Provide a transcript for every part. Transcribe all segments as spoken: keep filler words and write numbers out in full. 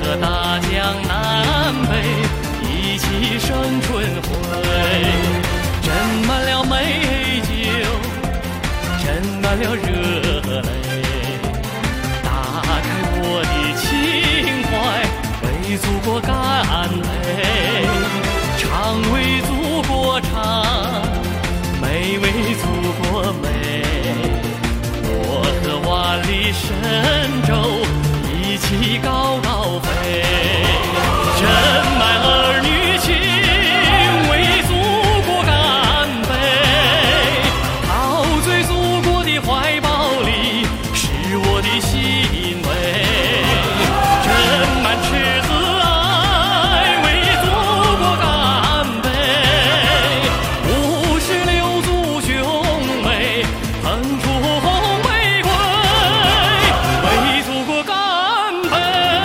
和大江南北一起生春晖，斟满了美酒，斟满了热泪，打开我的情怀，为祖国干杯，唱为祖国唱，美为祖国美，我和万里神州一起高高飞，斟满儿女情，为祖国干杯，陶醉祖国的怀抱里是我的欣慰，斟满赤子爱，为祖国干杯，五十六族兄妹捧出红玫瑰，为祖国干杯。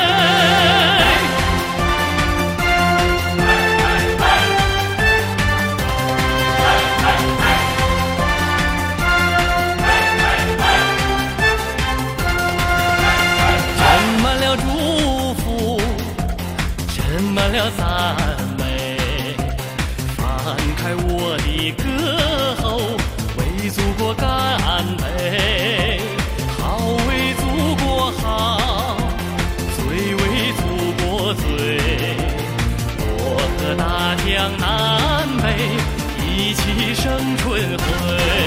斟满了祝福，斟满了赞美，翻开我的歌喉，为祖国干杯，好为祖国好，醉为祖国醉，我和大江南北一起生春晖。